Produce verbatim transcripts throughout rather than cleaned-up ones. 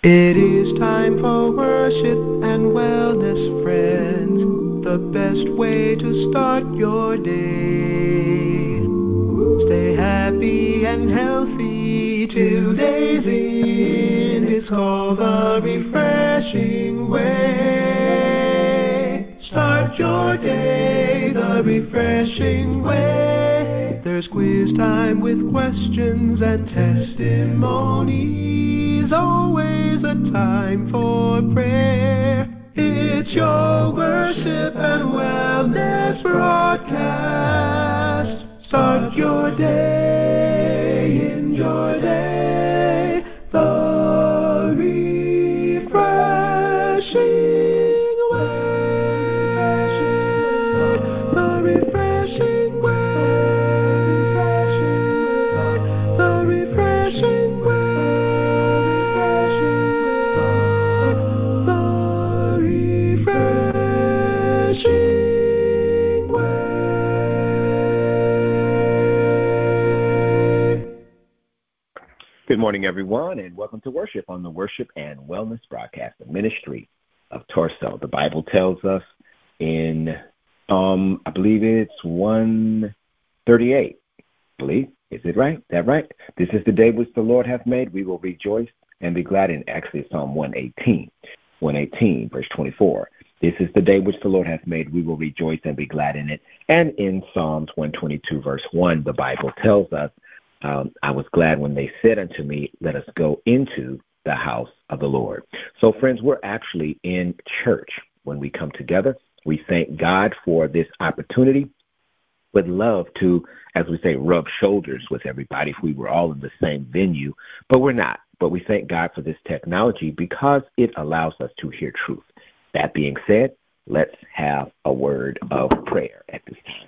It is time for worship and wellness, friends. The best way to start your day. Stay happy and healthy. Today's in is called the refreshing way. Start your day the refreshing way. There's quiz time with questions and testimonies. Always a time for prayer. It's your worship and wellness broadcast. Start your day in your day. The refreshing way. The refreshing way. The refreshing way. The refreshing way. Good morning, everyone, and welcome to worship on the Worship and Wellness Broadcast, the ministry of Torso. The Bible tells us in, um, I believe it's one thirty-eight. I believe, is it right? Is that right? This is the day which the Lord hath made. We will rejoice and be glad in. Actually, Psalm one eighteen, one eighteen, verse twenty-four. This is the day which the Lord hath made. We will rejoice and be glad in it. And in Psalms one twenty-two, verse one, the Bible tells us, Um, I was glad when they said unto me, let us go into the house of the Lord. So, friends, we're actually in church when we come together. We thank God for this opportunity. Would love to, as we say, rub shoulders with everybody if we were all in the same venue, but we're not. But we thank God for this technology because it allows us to hear truth. That being said, let's have a word of prayer at this time.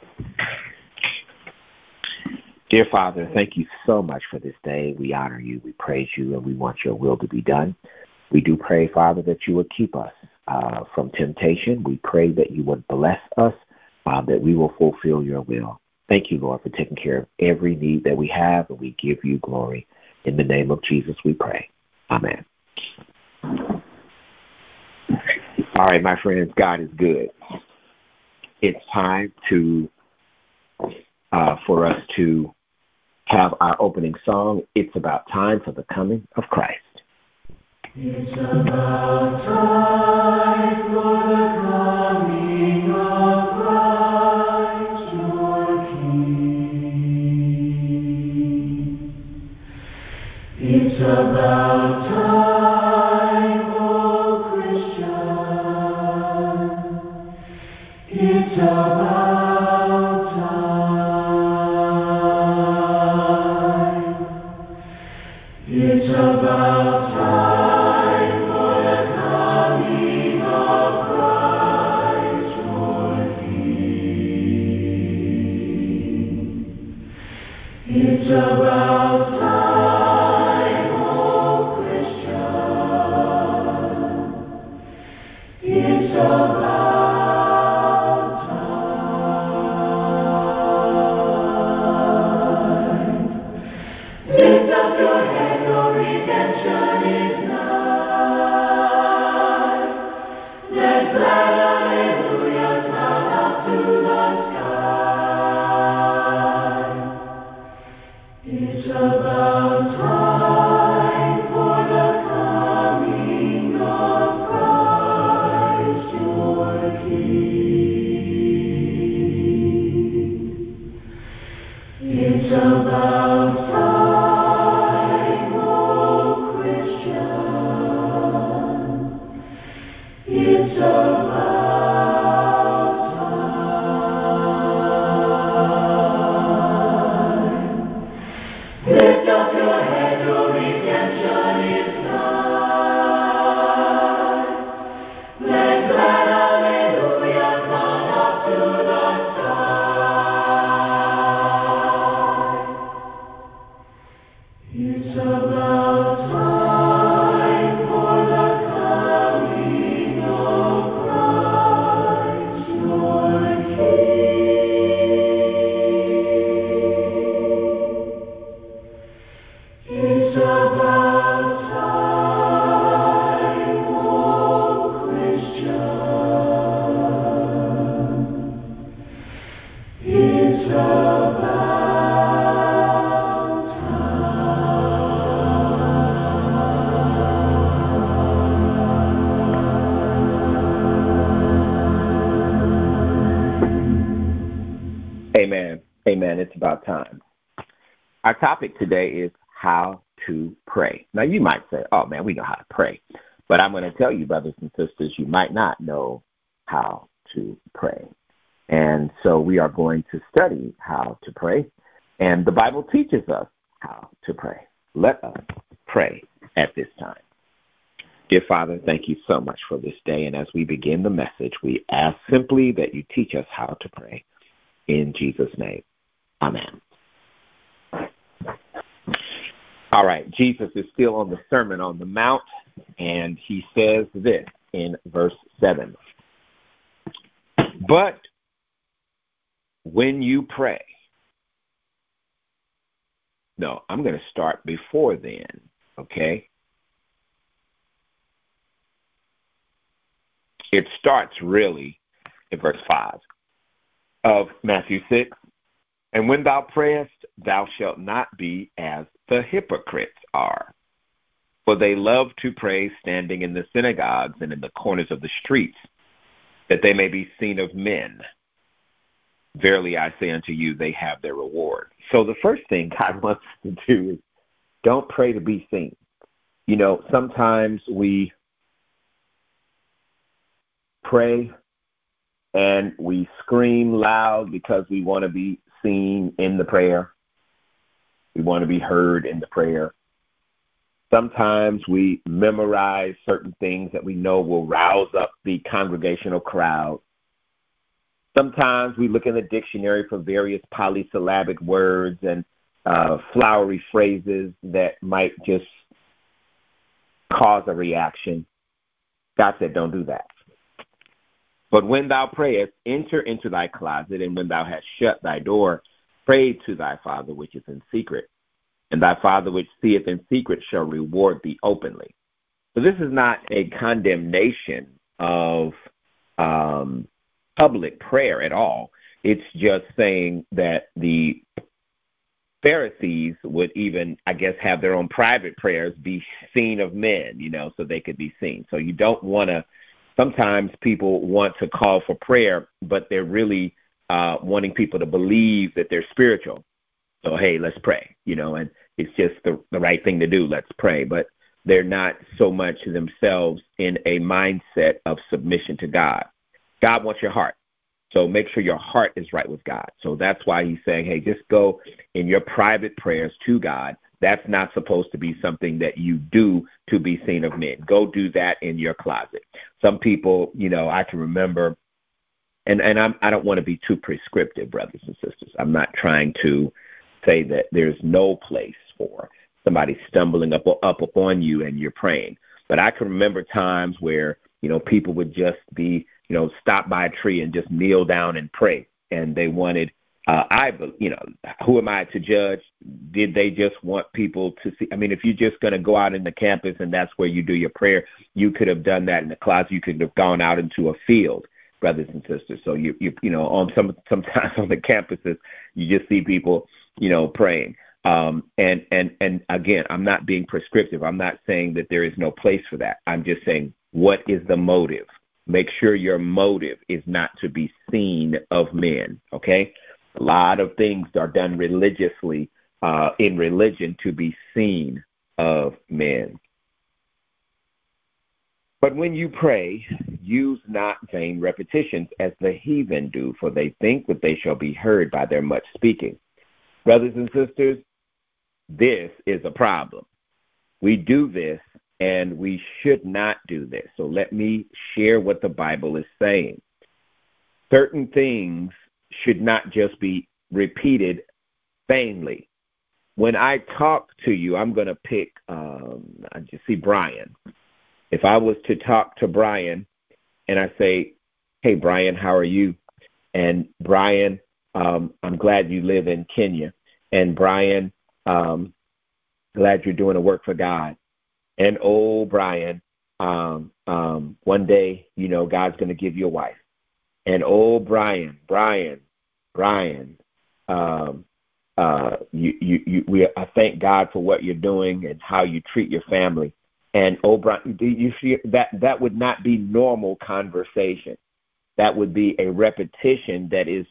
Dear Father, thank you so much for this day. We honor you, we praise you, and we want your will to be done. We do pray, Father, that you would keep us uh, from temptation. We pray that you would bless us, uh, that we will fulfill your will. Thank you, Lord, for taking care of every need that we have, and we give you glory. In the name of Jesus, we pray. Amen. All right, my friends, God is good. It's time to uh, for us to have our opening song, It's About Time for the Coming of Christ. It's about time for the coming of Christ, your King. It's about time, oh Christian. It's about time. It's about time for the coming of Christ, your King. It's about time, oh Christian. It's about time. Amen. Amen. It's about time. Our topic today is how to pray. Now, you might say, oh, man, we know how to pray. But I'm going to tell you, brothers and sisters, you might not know how to pray. And so we are going to study how to pray. And the Bible teaches us how to pray. Let us pray at this time. Dear Father, thank you so much for this day. And as we begin the message, we ask simply that you teach us how to pray. In Jesus' name, amen. All right, Jesus is still on the Sermon on the Mount, and he says this in verse seven. But when you pray, no, I'm going to start before then, okay? It starts really in verse five of Matthew six. And when thou prayest, thou shalt not be as the hypocrites are. For they love to pray standing in the synagogues and in the corners of the streets, that they may be seen of men. Verily I say unto you, they have their reward. So the first thing God wants us to do is don't pray to be seen. You know, sometimes we pray and we scream loud because we want to be seen in the prayer. We want to be heard in the prayer. Sometimes we memorize certain things that we know will rouse up the congregational crowd. Sometimes we look in the dictionary for various polysyllabic words and uh, flowery phrases that might just cause a reaction. God said, don't do that. But when thou prayest, enter into thy closet, and when thou hast shut thy door, pray to thy Father which is in secret. And thy Father which seeth in secret shall reward thee openly. So this is not a condemnation of um, public prayer at all. It's just saying that the Pharisees would even, I guess, have their own private prayers be seen of men, you know, so they could be seen. So you don't want to, sometimes people want to call for prayer, but they're really uh, wanting people to believe that they're spiritual. So, hey, let's pray, you know, and it's just the, the right thing to do. Let's pray. But they're not so much themselves in a mindset of submission to God. God wants your heart. So make sure your heart is right with God. So that's why he's saying, hey, just go in your private prayers to God. That's not supposed to be something that you do to be seen of men. Go do that in your closet. Some people, you know, I can remember, and, and I'm, I don't want to be too prescriptive, brothers and sisters. I'm not trying to say that there's no place for somebody stumbling up, up upon you and you're praying. But I can remember times where, you know, people would just be, you know, stop by a tree and just kneel down and pray. And they wanted, uh, I, you know, who am I to judge? Did they just want people to see? I mean, if you're just going to go out in the campus and that's where you do your prayer, you could have done that in the closet. You could have gone out into a field, brothers and sisters. So you, you, you know, on some, sometimes on the campuses, you just see people, you know, praying. Um, and, and, and again, I'm not being prescriptive. I'm not saying that there is no place for that. I'm just saying, what is the motive? Make sure your motive is not to be seen of men, okay? A lot of things are done religiously, uh, in religion to be seen of men. But when you pray, use not vain repetitions as the heathen do, for they think that they shall be heard by their much speaking. Brothers and sisters, this is a problem. We do this, and we should not do this. So let me share what the Bible is saying. Certain things should not just be repeated vainly. When I talk to you, I'm going to pick, um, I just see Brian. If I was to talk to Brian and I say, hey, Brian, how are you? And Brian, um, I'm glad you live in Kenya. And Brian, um, glad you're doing the work for God. And oh, Brian, um, um, one day, you know, God's going to give you a wife. And oh, Brian, Brian, Brian, um, uh, you, you, you, we, I thank God for what you're doing and how you treat your family. And oh, Brian, do you see that that would not be normal conversation? That would be a repetition that is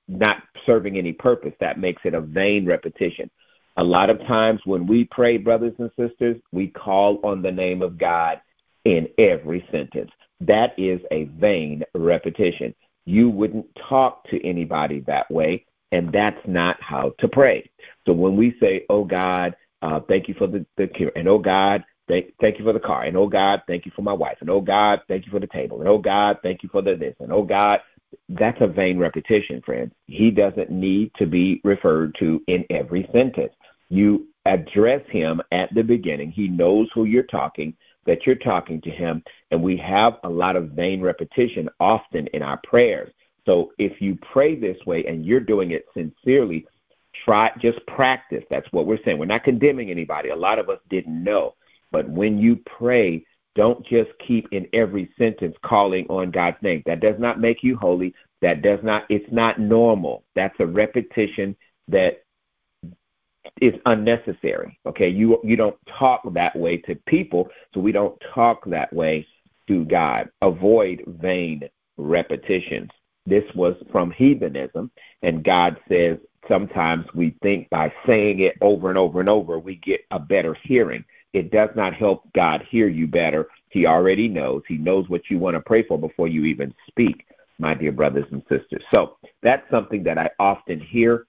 not serving any purpose. That makes it a vain repetition. A lot of times when we pray, brothers and sisters, we call on the name of God in every sentence. That is a vain repetition. You wouldn't talk to anybody that way, and that's not how to pray. So when we say, oh, God, uh, thank you for the, the cure, and oh, God, thank, thank you for the car, and oh, God, thank you for my wife, and oh, God, thank you for the table, and oh, God, thank you for the this, and oh, God, that's a vain repetition, friends. He doesn't need to be referred to in every sentence. You address him at the beginning. He knows who you're talking, that you're talking to him, and we have a lot of vain repetition often in our prayers. So if you pray this way and you're doing it sincerely, try, just practice. That's what we're saying. We're not condemning anybody. A lot of us didn't know. But when you pray, don't just keep in every sentence calling on God's name. That does not make you holy. That does not, it's not normal. That's a repetition that is unnecessary. Okay, you you don't talk that way to people, so we don't talk that way to God. Avoid vain repetitions. This was from heathenism, and God says sometimes we think by saying it over and over and over, we get a better hearing. It does not help God hear you better. He already knows. He knows what you want to pray for before you even speak, my dear brothers and sisters. So that's something that I often hear.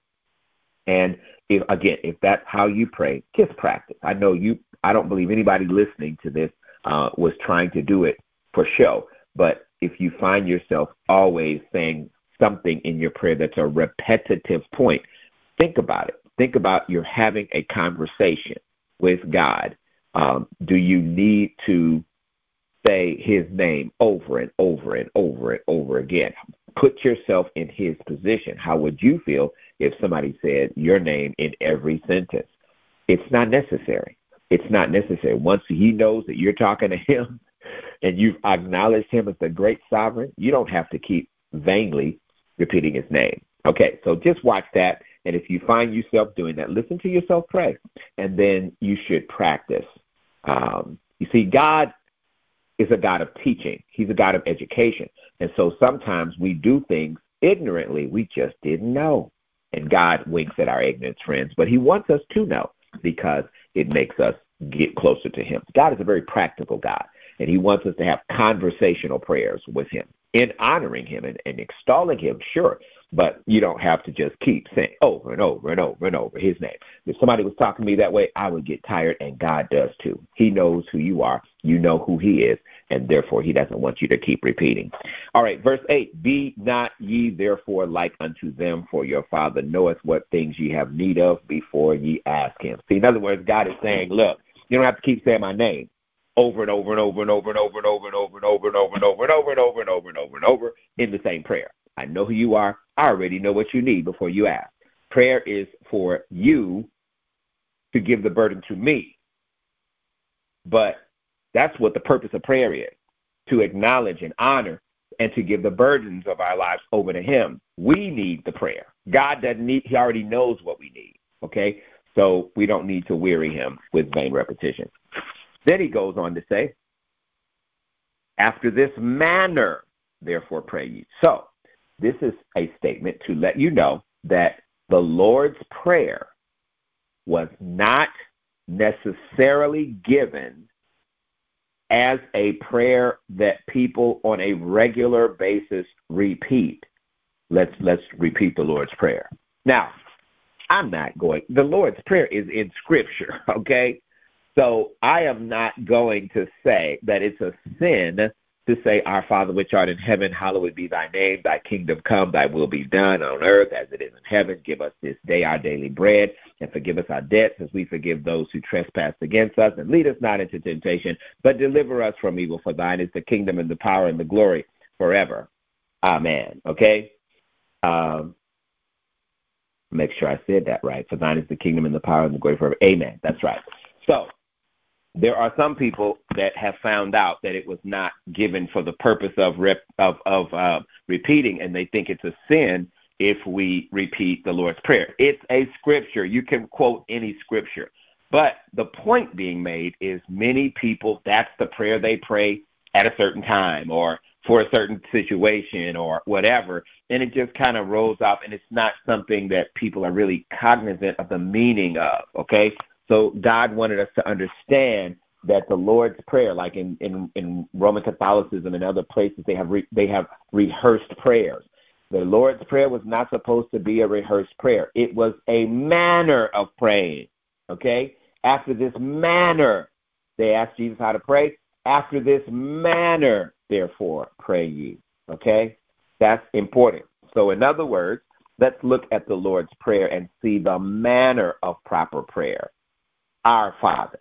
And if, again, if that's how you pray, just practice. I know you, I don't believe anybody listening to this uh, was trying to do it for show. But if you find yourself always saying something in your prayer that's a repetitive point, think about it. Think about you're having a conversation with God. Um, do you need to say his name over and over and over and over again? Put yourself in his position. How would you feel if somebody said your name in every sentence? It's not necessary. It's not necessary. Once he knows that you're talking to him and you've acknowledged him as the great sovereign, you don't have to keep vainly repeating his name. Okay, so just watch that. And if you find yourself doing that, listen to yourself pray. And then you should practice. Um, you see, God is a God of teaching. He's a God of education. And so sometimes we do things ignorantly. We just didn't know. And God winks at our ignorance, friends. But he wants us to know because it makes us get closer to him. God is a very practical God. And he wants us to have conversational prayers with him in honoring him and, and extolling him, sure. But you don't have to just keep saying over and over and over and over his name. If somebody was talking to me that way, I would get tired, and God does too. He knows who you are. You know who he is, and therefore he doesn't want you to keep repeating. All right, verse eight, be not ye therefore like unto them, for your Father knoweth what things ye have need of before ye ask him. See, in other words, God is saying, look, you don't have to keep saying my name over and over and over and over and over and over and over and over and over and over and over and over and over and over and over in the same prayer. I know who you are. I already know what you need before you ask. Prayer is for you to give the burden to me. But that's what the purpose of prayer is, to acknowledge and honor and to give the burdens of our lives over to him. We need the prayer. God doesn't need, he already knows what we need, okay? So we don't need to weary him with vain repetition. Then he goes on to say, after this manner, therefore pray ye. So this is a statement to let you know that the Lord's Prayer was not necessarily given as a prayer that people on a regular basis repeat. Let's let's repeat the Lord's Prayer. Now, I'm not going, the Lord's Prayer is in Scripture, okay? So I am not going to say that it's a sin to say, our Father which art in heaven, hallowed be thy name, thy kingdom come, thy will be done on earth as it is in heaven. Give us this day our daily bread, and forgive us our debts as we forgive those who trespass against us. And lead us not into temptation, but deliver us from evil. For thine is the kingdom and the power and the glory forever. Amen. Okay? Um, make sure I said that right. For thine is the kingdom and the power and the glory forever. Amen. That's right. So, there are some people that have found out that it was not given for the purpose of rep, of, of uh, repeating, and they think it's a sin if we repeat the Lord's Prayer. It's a scripture. You can quote any scripture. But the point being made is many people, that's the prayer they pray at a certain time or for a certain situation or whatever, and it just kind of rolls off, and it's not something that people are really cognizant of the meaning of, okay? So God wanted us to understand that the Lord's Prayer, like in, in, in Roman Catholicism and other places, they have re, they have rehearsed prayers. The Lord's Prayer was not supposed to be a rehearsed prayer. It was a manner of praying, okay? After this manner, they asked Jesus how to pray. After this manner, therefore, pray ye. Okay? That's important. So in other words, let's look at the Lord's Prayer and see the manner of proper prayer. Our Father.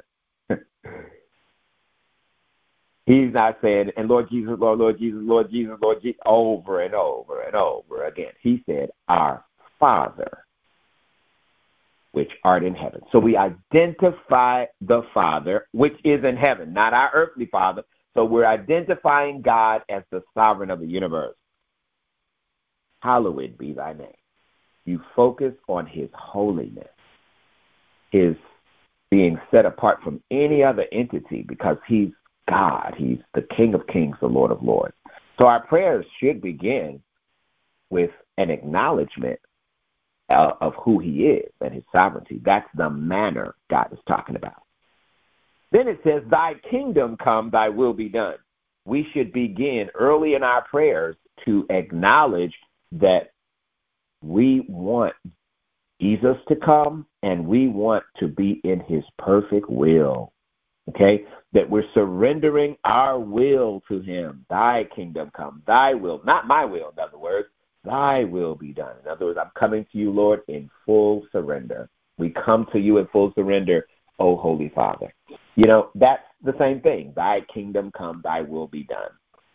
He's not saying, and Lord Jesus, Lord, Lord Jesus, Lord Jesus, Lord Jesus, over and over and over again. He said, our Father, which art in heaven. So we identify the Father, which is in heaven, not our earthly Father. So we're identifying God as the sovereign of the universe. Hallowed be thy name. You focus on his holiness, his being set apart from any other entity, because he's God. He's the King of kings, the Lord of lords. So our prayers should begin with an acknowledgement uh, of who he is and his sovereignty. That's the manner God is talking about. Then it says, thy kingdom come, thy will be done. We should begin early in our prayers to acknowledge that we want Jesus to come and we want to be in his perfect will. Okay? That we're surrendering our will to him. Thy kingdom come, thy will, not my will, in other words, thy will be done. In other words, I'm coming to you, Lord, in full surrender. We come to you in full surrender, O Holy Father. You know, that's the same thing. Thy kingdom come, thy will be done.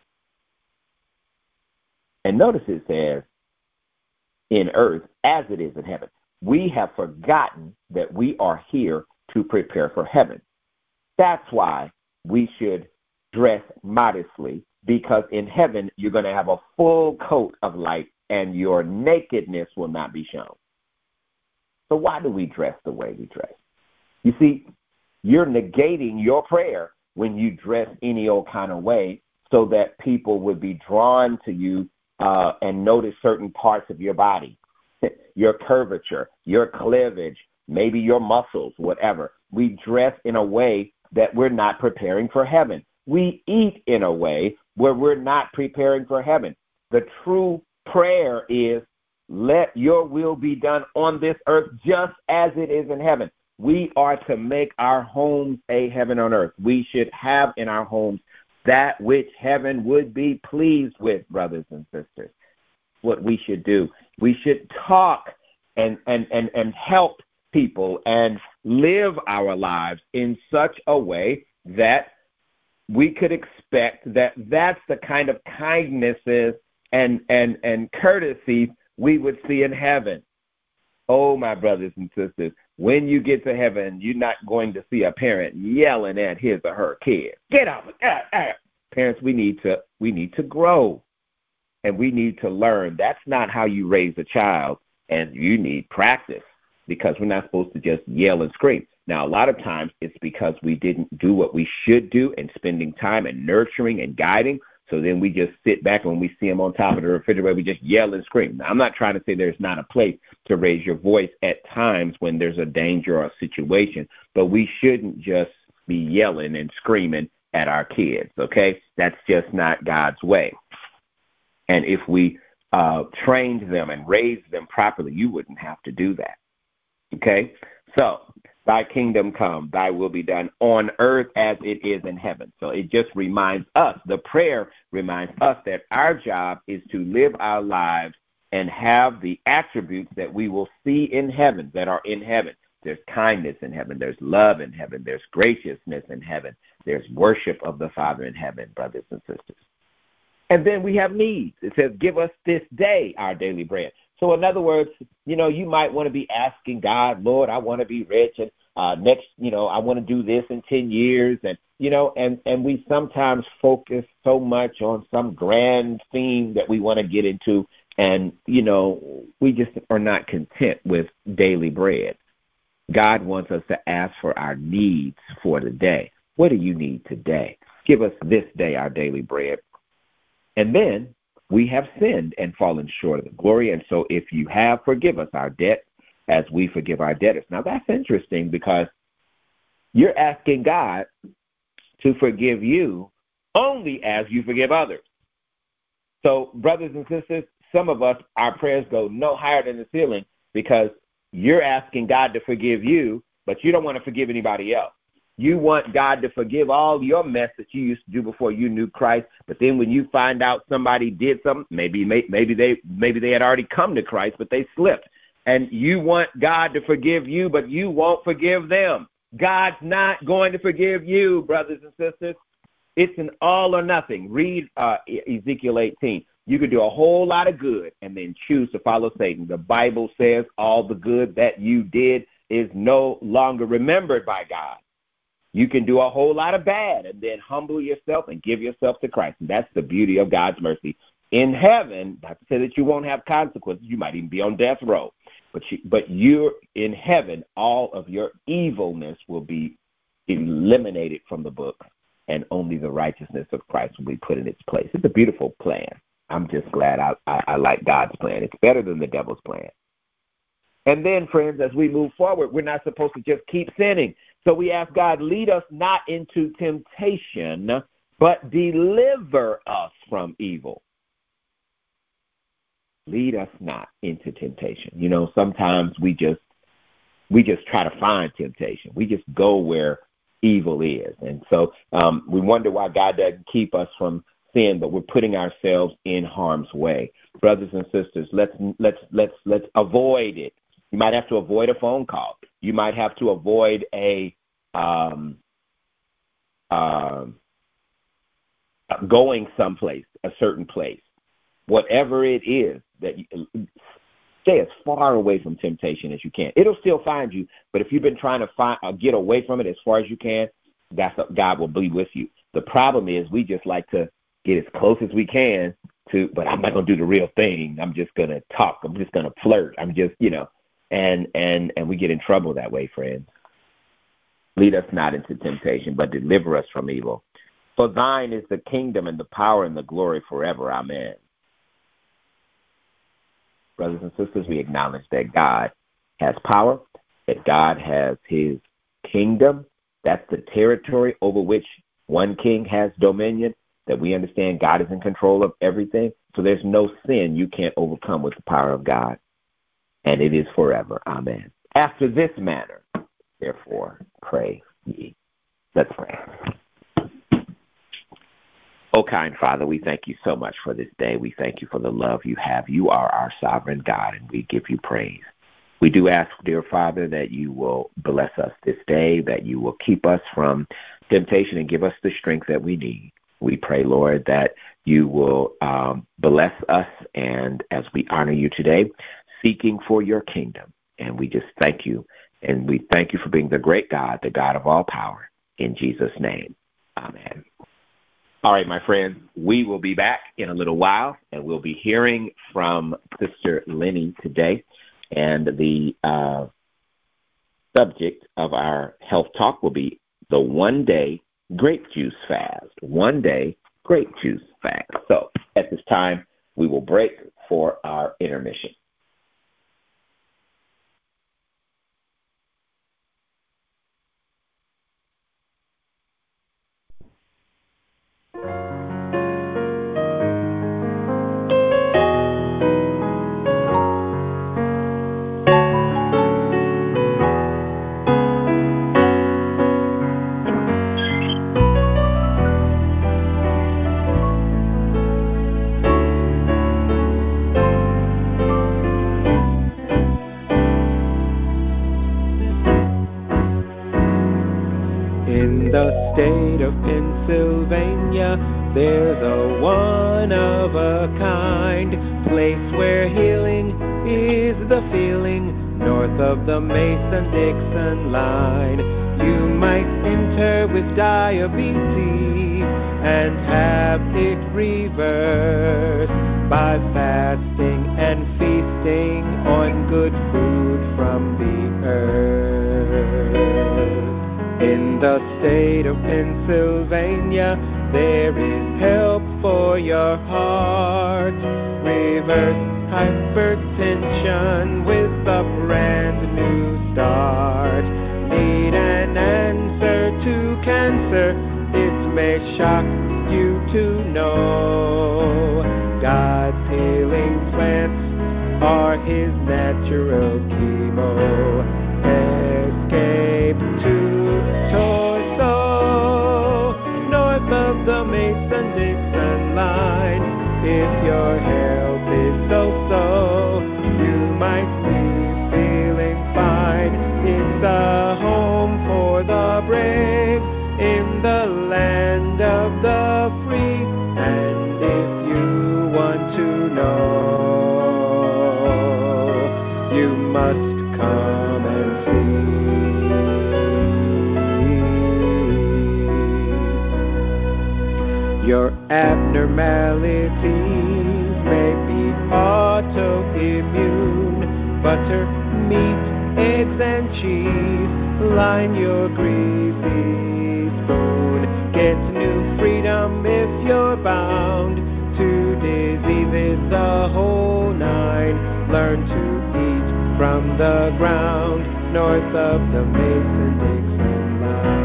And notice it says, in earth as it is in heaven. We have forgotten that we are here to prepare for heaven. That's why we should dress modestly, because in heaven you're going to have a full coat of light and your nakedness will not be shown. So why do we dress the way we dress? You see, you're negating your prayer when you dress any old kind of way so that people would be drawn to you uh, and notice certain parts of your body, your curvature, your cleavage, maybe your muscles, whatever. We dress in a way that we're not preparing for heaven. We eat in a way where we're not preparing for heaven. The true prayer is, let your will be done on this earth just as it is in heaven. We are to make our homes a heaven on earth. We should have in our homes that which heaven would be pleased with, brothers and sisters. What we should do. We should talk and, and, and, and help people and live our lives in such a way that we could expect that that's the kind of kindnesses and, and, and courtesies we would see in heaven. Oh, my brothers and sisters, when you get to heaven, you're not going to see a parent yelling at his or her kid. Get off! Ah, ah. Parents, we need to we need to grow, and we need to learn. That's not how you raise a child, and you need practice, because we're not supposed to just yell and scream. Now, a lot of times it's because we didn't do what we should do in spending time and nurturing and guiding. So then we just sit back, and when we see them on top of the refrigerator, we just yell and scream. Now, I'm not trying to say there's not a place to raise your voice at times when there's a danger or a situation, but we shouldn't just be yelling and screaming at our kids, okay? That's just not God's way. And if we uh, trained them and raised them properly, you wouldn't have to do that, okay? So, thy kingdom come, thy will be done on earth as it is in heaven. So it just reminds us, the prayer reminds us that our job is to live our lives and have the attributes that we will see in heaven, that are in heaven. There's kindness in heaven. There's love in heaven. There's graciousness in heaven. There's worship of the Father in heaven, brothers and sisters. And then we have needs. It says, give us this day our daily bread. So in other words, you know, you might want to be asking God, Lord, I want to be rich, and uh, next, you know, I want to do this in ten years. And, you know, and, and we sometimes focus so much on some grand theme that we want to get into. And, you know, we just are not content with daily bread. God wants us to ask for our needs for the day. What do you need today? Give us this day our daily bread. And then we have sinned and fallen short of the glory. And so if you have, forgive us our debt as we forgive our debtors. Now, that's interesting because you're asking God to forgive you only as you forgive others. So, brothers and sisters, some of us, our prayers go no higher than the ceiling because you're asking God to forgive you, but you don't want to forgive anybody else. You want God to forgive all your mess that you used to do before you knew Christ, but then when you find out somebody did something, maybe maybe they maybe they had already come to Christ, but they slipped, and you want God to forgive you, but you won't forgive them. God's not going to forgive you, brothers and sisters. It's an all or nothing. Read uh, Ezekiel eighteen. You could do a whole lot of good and then choose to follow Satan. The Bible says all the good that you did is no longer remembered by God. You can do a whole lot of bad and then humble yourself and give yourself to Christ. And that's the beauty of God's mercy. In heaven, not to say that you won't have consequences. You might even be on death row. But, you, but you're in heaven, all of your evilness will be eliminated from the book, and only the righteousness of Christ will be put in its place. It's a beautiful plan. I'm just glad I, I, I like God's plan. It's better than the devil's plan. And then, friends, as we move forward, we're not supposed to just keep sinning. So we ask God, lead us not into temptation, but deliver us from evil. Lead us not into temptation. You know, sometimes we just we just try to find temptation. We just go where evil is. And so um, we wonder why God doesn't keep us from sin, but we're putting ourselves in harm's way. Brothers and sisters, let's let's let's let's avoid it. You might have to avoid a phone call. You might have to avoid a um, uh, going someplace, a certain place. Whatever it is, that you, stay as far away from temptation as you can. It'll still find you, but if you've been trying to find, uh, get away from it as far as you can, that's God will be with you. The problem is we just like to get as close as we can to, but I'm not going to do the real thing. I'm just going to talk. I'm just going to flirt. I'm just, you know, and, and, and we get in trouble that way, friends. Lead us not into temptation, but deliver us from evil. For thine is the kingdom and the power and the glory forever. Amen. Brothers and sisters, we acknowledge that God has power, that God has his kingdom. That's the territory over which one king has dominion, that we understand God is in control of everything. So there's no sin you can't overcome with the power of God. And it is forever. Amen. After this manner, therefore, pray ye. Let's pray. Oh, kind Father, we thank you so much for this day. We thank you for the love you have. You are our sovereign God, and we give you praise. We do ask, dear Father, that you will bless us this day, that you will keep us from temptation and give us the strength that we need. We pray, Lord, that you will um, bless us, and as we honor you today, seeking for your kingdom. And we just thank you, and we thank you for being the great God, the God of all power. In Jesus' name, amen. All right, my friends, we will be back in a little while, and we'll be hearing from Sister Lenny today. And the uh, subject of our health talk will be the one-day grape juice fast. One-day grape juice fast. So at this time, we will break for our intermission. In the state of Pennsylvania, there's a one-of-a-kind place where healing is the feeling, north of the Mason-Dixon line. You might enter with diabetes and have it reversed by fasting and feasting on good food from the earth. In the state of Pennsylvania, there is help for your heart. Reverse hypertension with a brand new start. Need an answer to cancer? It may shock you to know God's healing plants are His natural chemo. Escape to Torso, north of the Mason-Dixon line. If your health is so-so, you might be feeling fine. It's a home for the brave in the land of the free. And if you want to know, you must come and see. Your abnormalities may be autoimmune. Butter, meat, eggs, and cheese line your greasy spoon. Get new freedom if you're bound to diseases, the whole nine. Learn to eat from the ground north of the Mason-Dixon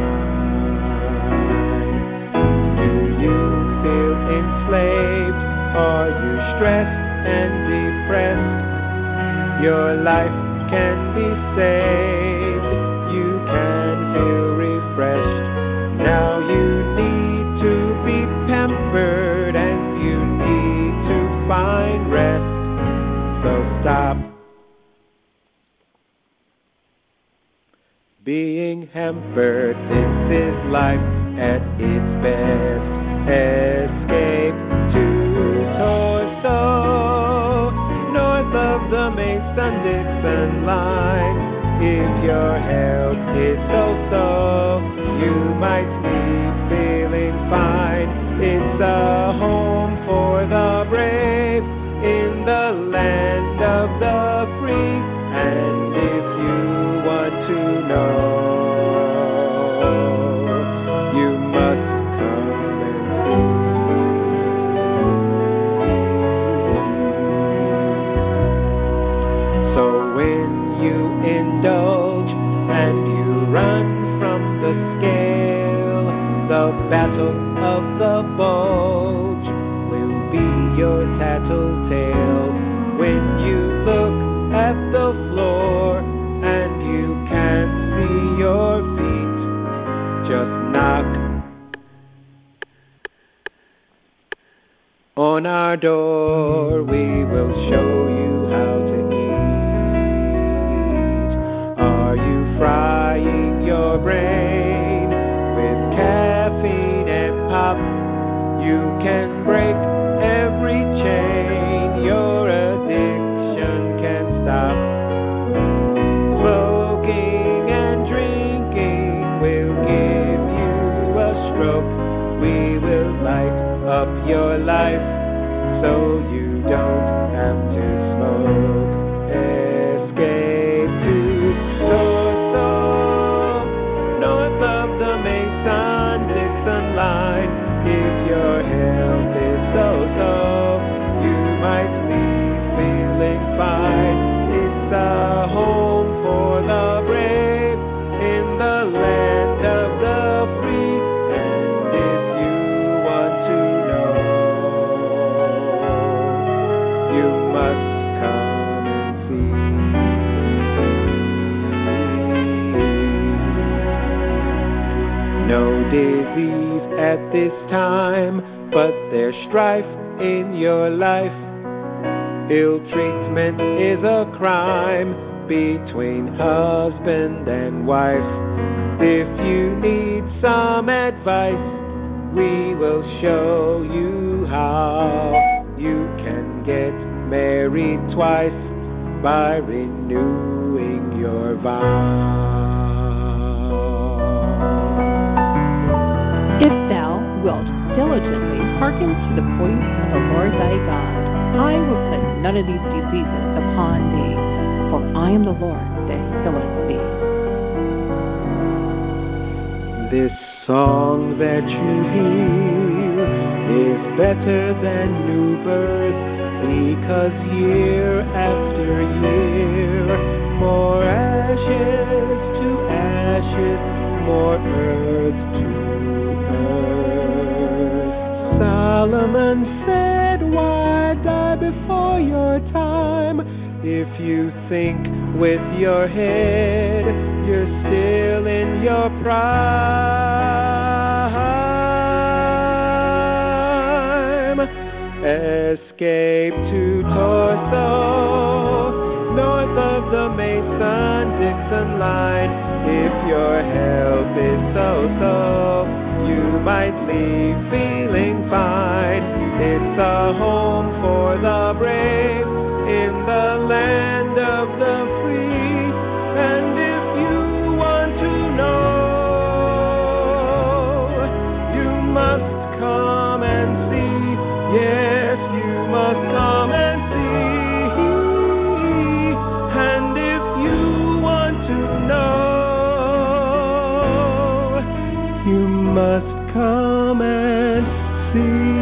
line. Do you feel enslaved? Are you stressed and depressed? Your life can be saved. You can feel refreshed. Now you need to be pampered and you need to find rest. So stop being hampered. This is life at its best. Escape to Torso, north of the Mason-Dixon line. If your health is so-so, you might be feeling fine. It's a home for the brave in the land of the free. And if you want to know, you must come and see. So when you indulge and you run from the scale, the battle of the bulge will be your tattletale. When you look at the floor and you can't see your feet, just knock on our door. We will show you how to eat. Are you frying your brain with caffeine and pop? You can break every chain. Your addiction can stop. Smoking and drinking will give you a stroke. We will light up your life so you don't have to smoke. Escape to Torso, north of the Mason-Dixon line. If your health is so-so, you might be feeling fine. It's a home for the brave in the land of the free. And if you want to know, you must come and see. No disease at this time, but there's strife in your life. Ill treatment is a crime between husband and wife. If you need some advice, we will show you how. You can get married twice by renewing your vow. If thou wilt diligently hearken to the voice of the Lord thy God, I will put none of these diseases upon thee, for I am the Lord that healeth thee. This song that you hear is better than new birth, because year after year, more ashes to ashes, more earth to earth. Solomon said, why die before your time? If you think with your head, you're still in your prime. Escape to Torso, north of the Mason-Dixon line. If your health is so-so, you might leave feeling fine. It's a home for the brave in the land of the free. And if you want to know, you must come and see. Yes, you must come and see. And if you want to know, you must come and see.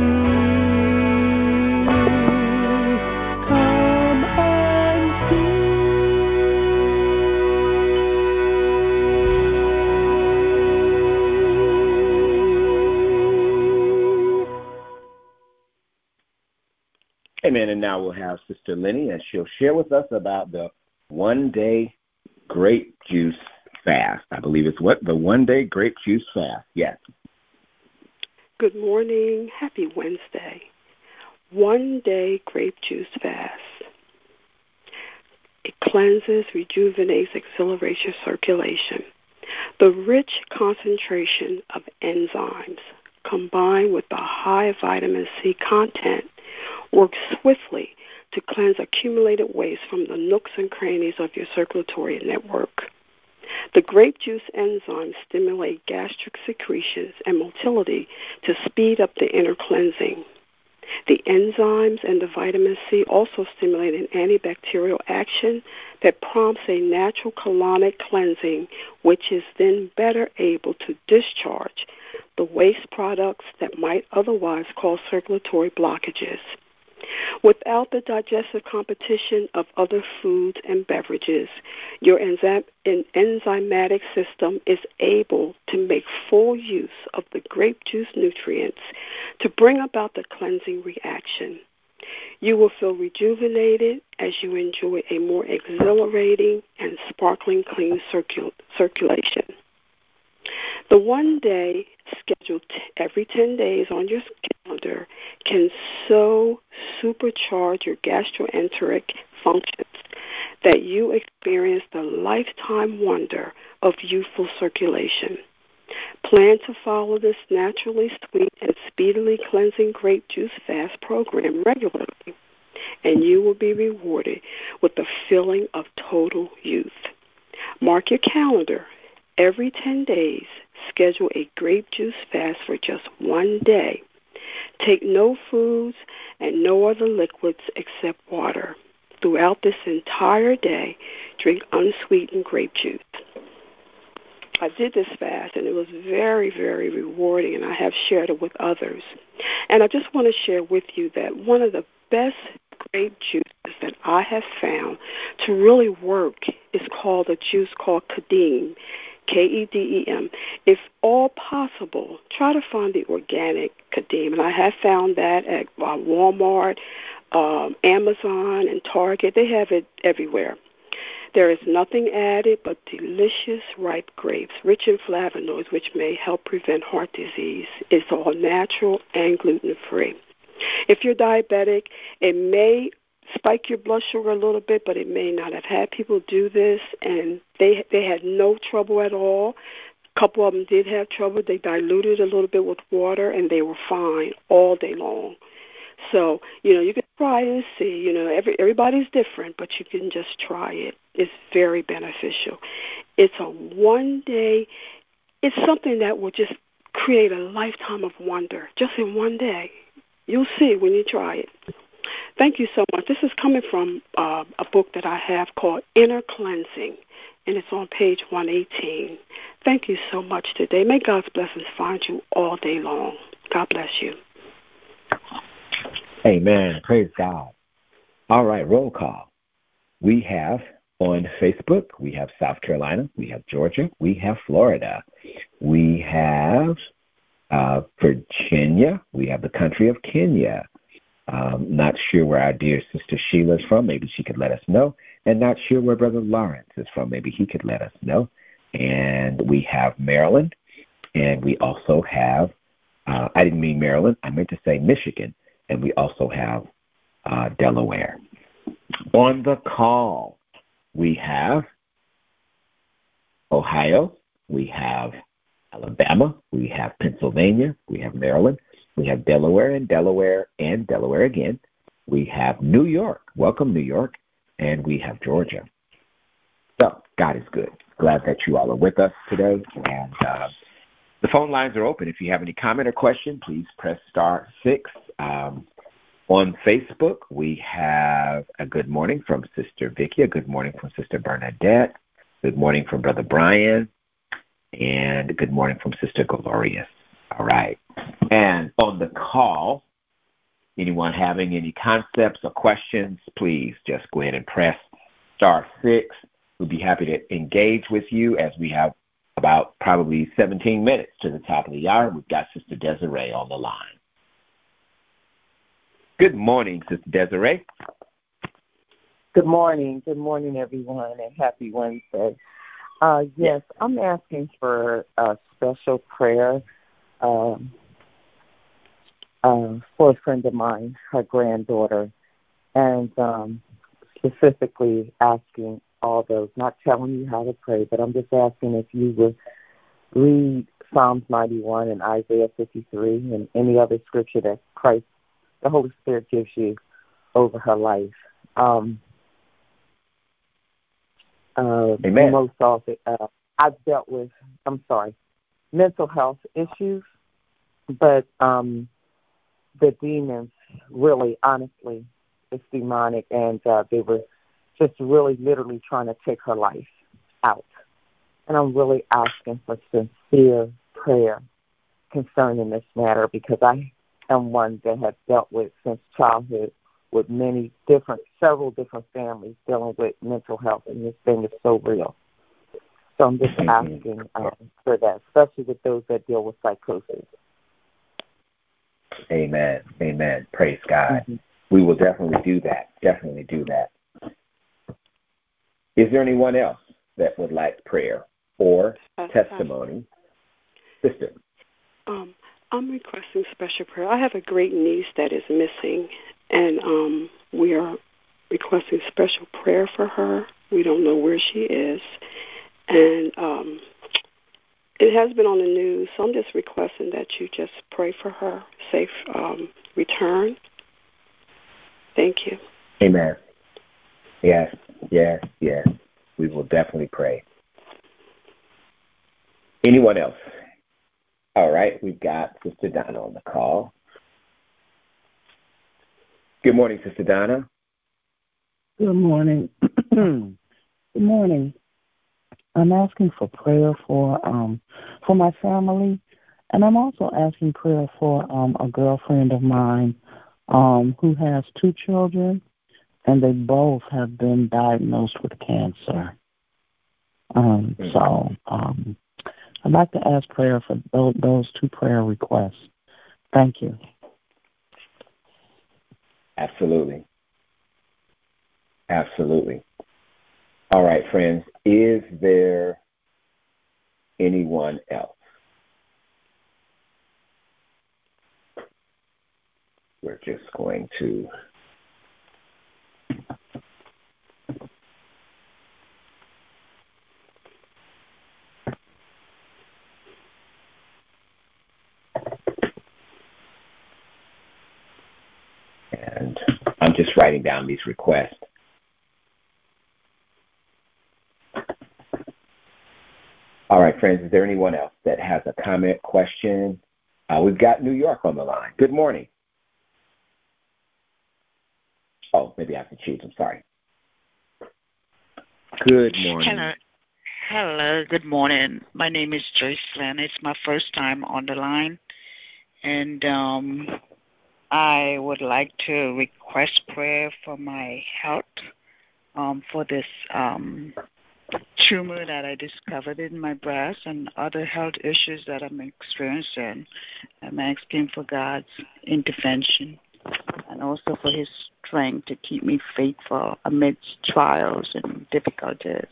Amen. And now we'll have Sister Lenny, and she'll share with us about the one-day grape juice fast. I believe it's what? The one-day grape juice fast. Yes. Good morning. Happy Wednesday. One-day grape juice fast. It cleanses, rejuvenates, accelerates your circulation. The rich concentration of enzymes combined with the high vitamin C content works swiftly to cleanse accumulated waste from the nooks and crannies of your circulatory network. The grape juice enzymes stimulate gastric secretions and motility to speed up the inner cleansing. The enzymes and the vitamin C also stimulate an antibacterial action that prompts a natural colonic cleansing, which is then better able to discharge the waste products that might otherwise cause circulatory blockages. Without the digestive competition of other foods and beverages, your enzy- enzymatic system is able to make full use of the grape juice nutrients to bring about the cleansing reaction. You will feel rejuvenated as you enjoy a more exhilarating and sparkling clean circul- circulation. The one day scheduled every ten days on your calendar can so supercharge your gastroenteric functions that you experience the lifetime wonder of youthful circulation. Plan to follow this naturally sweet and speedily cleansing grape juice fast program regularly, and you will be rewarded with the feeling of total youth. Mark your calendar. Every ten days, schedule a grape juice fast for just one day. Take no foods and no other liquids except water. Throughout this entire day, drink unsweetened grape juice. I did this fast, and it was very, very rewarding, and I have shared it with others. And I just want to share with you that one of the best grape juices that I have found to really work is called a juice called Kedem. K E D E M. If all possible, try to find the organic Kedem. And I have found that at uh, Walmart, um, Amazon, and Target. They have it everywhere. There is nothing added but delicious ripe grapes, rich in flavonoids, which may help prevent heart disease. It's all natural and gluten-free. If you're diabetic, it may spike your blood sugar a little bit, but it may not. I've had people do this, and they they had no trouble at all. A couple of them did have trouble. They diluted a little bit with water, and they were fine all day long. So, you know, you can try it and see. You know, every everybody's different, but you can just try it. It's very beneficial. It's a one-day, it's something that will just create a lifetime of wonder, just in one day. You'll see when you try it. Thank you so much. This is coming from uh, a book that I have called Inner Cleansing, and it's on page one eighteen. Thank you so much today. May God's blessings find you all day long. God bless you. Amen. Praise God. All right, roll call. We have on Facebook, we have South Carolina, we have Georgia, we have Florida, we have uh, Virginia, we have the country of Kenya. Um, not sure where our dear sister Sheila is from. Maybe she could let us know. And not sure where Brother Lawrence is from. Maybe he could let us know. And we have Maryland, and we also have, uh, I didn't mean Maryland, I meant to say Michigan, and we also have uh, Delaware. On the call, we have Ohio, we have Alabama, we have Pennsylvania, we have Maryland, we have Delaware and Delaware and Delaware again. We have New York. Welcome, New York. And we have Georgia. So, God is good. Glad that you all are with us today. And uh, the phone lines are open. If you have any comment or question, please press star six. Um, on Facebook, we have a good morning from Sister Vicky, a good morning from Sister Bernadette, good morning from Brother Brian, and good morning from Sister Glorious. All right. And on the call, anyone having any concepts or questions, please just go ahead and press star six. We'll be happy to engage with you as we have about probably seventeen minutes to the top of the hour. We've got Sister Desiree on the line. Good morning, Sister Desiree. Good morning. Good morning, everyone, and happy Wednesday. Uh, yes, I'm asking for a special prayer um, uh, for a friend of mine, her granddaughter, and um, specifically asking all those, not telling you how to pray, but I'm just asking if you would read Psalms ninety-one and Isaiah fifty-three and any other scripture that Christ, the Holy Spirit, gives you over her life. Um, uh, Amen. Most often, uh, I've dealt with, I'm sorry, mental health issues, but um, the demons really, honestly, it's demonic, and uh, they were just really literally trying to take her life out. And I'm really asking for sincere prayer concerning this matter, because I am one that has dealt with since childhood with many different, several different families dealing with mental health, and this thing is so real. So I'm just asking um, for that, especially with those that deal with psychosis. Amen. Amen. Praise God. Mm-hmm. We will definitely do that. Definitely do that. Is there anyone else that would like prayer or Uh, testimony? Sister. Um, I'm requesting special prayer. I have a great niece that is missing, and um, we are requesting special prayer for her. We don't know where she is, and um, it has been on the news, so I'm just requesting that you just pray for her safe um, return. Thank you. Amen. Yes, yes, yes. We will definitely pray. Anyone else? All right, we've got Sister Donna on the call. Good morning, Sister Donna. Good morning. Good morning. I'm asking for prayer for um for my family, and I'm also asking prayer for um a girlfriend of mine um who has two children, and they both have been diagnosed with cancer. Um, mm-hmm. So um, I'd like to ask prayer for those, those two prayer requests. Thank you. Absolutely. Absolutely. All right, friends, is there anyone else? We're just going to and I'm just writing down these requests. All right, friends, is there anyone else that has a comment, question? Uh, we've got New York on the line. Good morning. Oh, maybe I have to choose. I'm sorry. Good morning. Hello. Hello. Good morning. My name is Joyce Lynn. It's my first time on the line. And um, I would like to request prayer for my health, um, for this um, tumor that I discovered in my breast and other health issues that I'm experiencing. I'm asking for God's intervention and also for his strength to keep me faithful amidst trials and difficulties.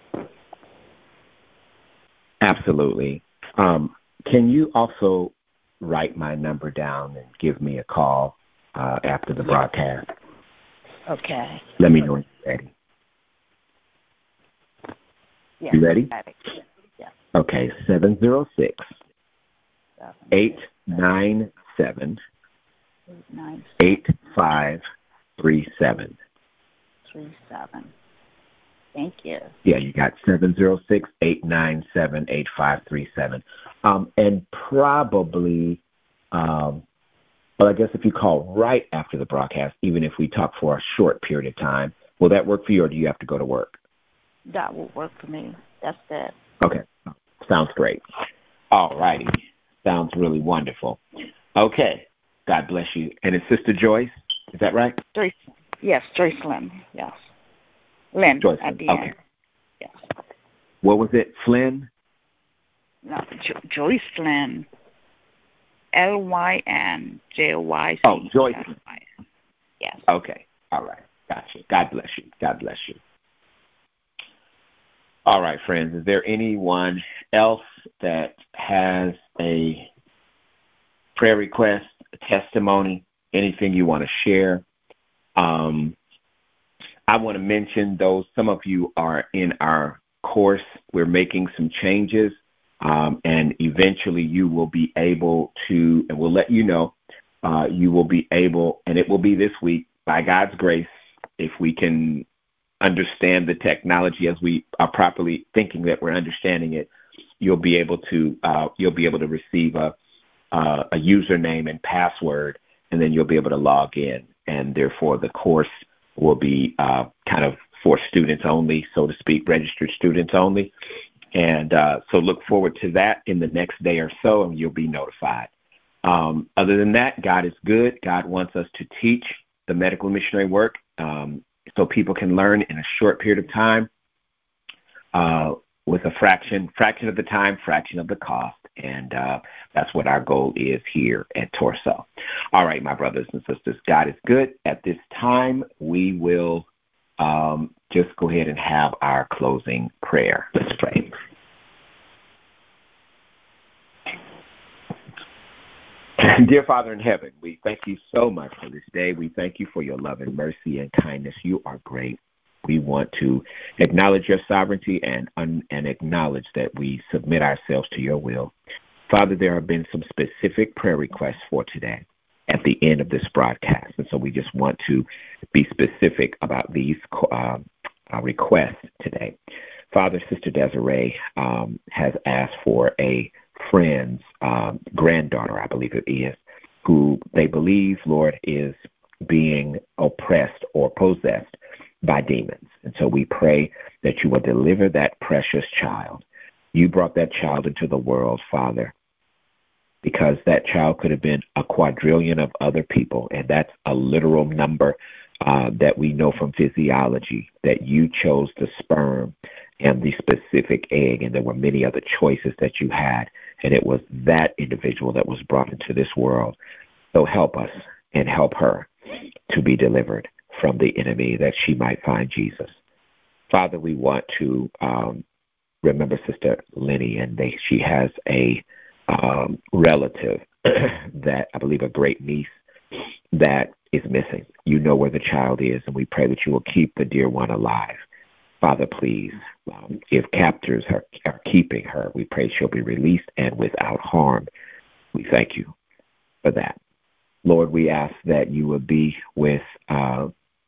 Absolutely. Um, can you also write my number down and give me a call uh, after the broadcast? Okay. Let me know when you're ready. Yes, You ready? Yes. Okay, seven zero six, eight nine seven, eight five three seven. Three seven. Thank you. Yeah, you got seven zero six, eight nine seven, eight five three seven. Um, and probably, um, well, I guess if you call right after the broadcast, even if we talk for a short period of time, will that work for you, or do you have to go to work? That will work for me. That's it. Okay. Sounds great. All righty. Sounds really wonderful. Okay. God bless you. And it's Sister Joyce. Is that right? Joyce. Yes, Joyce Lynn. Yes. Lynn Joyce at the Lynn. end. Okay. Yes. What was it? Flynn? No, jo- Joyce Lynn. L Y N J Y C. Oh, Joyce. Yes. Okay. All right. Gotcha. God bless you. God bless you. All right, friends. Is there anyone else that has a prayer request, a testimony, anything you want to share? Um, I want to mention those. Some of you are in our course. We're making some changes, um, and eventually you will be able to, and we'll let you know, uh, you will be able, and it will be this week, by God's grace, if we can understand the technology as we are properly thinking that we're understanding it, you'll be able to uh, you'll be able to receive a uh, a username and password, and then you'll be able to log in, and therefore the course will be uh, kind of for students only, so to speak, registered students only. And uh, so look forward to that in the next day or so, and you'll be notified. Um, other than that, God is good. God wants us to teach the medical missionary work um, so people can learn in a short period of time uh, with a fraction, fraction of the time, fraction of the cost. And uh, that's what our goal is here at Torso. All right, my brothers and sisters, God is good. At this time, we will um, just go ahead and have our closing prayer. Let's pray. Dear Father in heaven, we thank you so much for this day. We thank you for your love and mercy and kindness. You are great. We want to acknowledge your sovereignty and un- and acknowledge that we submit ourselves to your will. Father, there have been some specific prayer requests for today at the end of this broadcast, and so we just want to be specific about these uh, uh, requests today. Father, Sister Desiree um, has asked for a friend's um, granddaughter, I believe it is, who they believe, Lord, is being oppressed or possessed by demons. And so we pray that you will deliver that precious child. You brought that child into the world, Father, because that child could have been a quadrillion of other people, and that's a literal number uh, that we know from physiology, that you chose the sperm and the specific egg, and there were many other choices that you had, and it was that individual that was brought into this world. So help us and help her to be delivered from the enemy, that she might find Jesus. Father, we want to um, remember Sister Lenny, and they, she has a um, relative that I believe a great niece that is missing. You know where the child is, and we pray that you will keep the dear one alive. Father, please, um, if captors are, are keeping her, we pray she'll be released and without harm. We thank you for that. Lord, we ask that you would be with uh,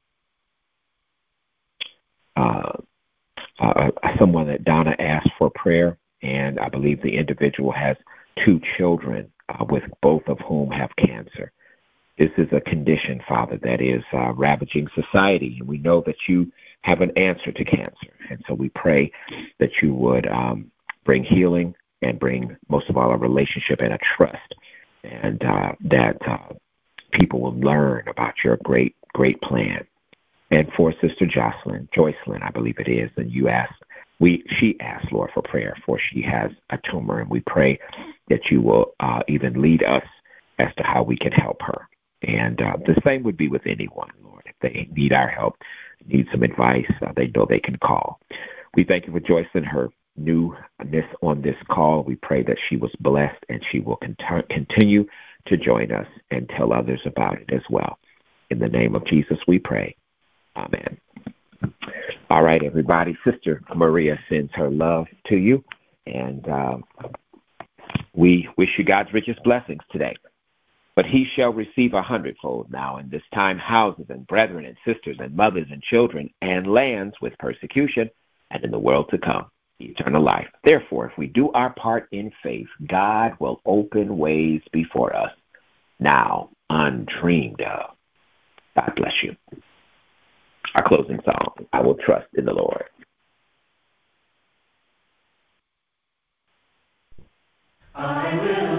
uh, uh, someone that Donna asked for prayer, and I believe the individual has two children, uh, with both of whom have cancer. This is a condition, Father, that is uh, ravaging society, and we know that you have an answer to cancer. And so we pray that you would um, bring healing and bring, most of all, a relationship and a trust, and uh, that uh, people will learn about your great, great plan. And for Sister Jocelyn, Joycelyn, I believe it is, and you asked, we, she asked, Lord, for prayer, for she has a tumor, and we pray that you will uh, even lead us as to how we can help her. And uh, the same would be with anyone, Lord. If they need our help, need some advice, uh, they know they can call. We thank you for Joycelyn, her newness on this call. We pray that she was blessed and she will cont- continue to join us and tell others about it as well. In the name of Jesus, we pray. Amen. All right, everybody. Sister Maria sends her love to you, and um, we wish you God's richest blessings today. But he shall receive a hundredfold now in this time houses and brethren and sisters and mothers and children and lands with persecution, and in the world to come, eternal life. Therefore, if we do our part in faith, God will open ways before us, now undreamed of. God bless you. Our closing song, I will trust in the Lord. I will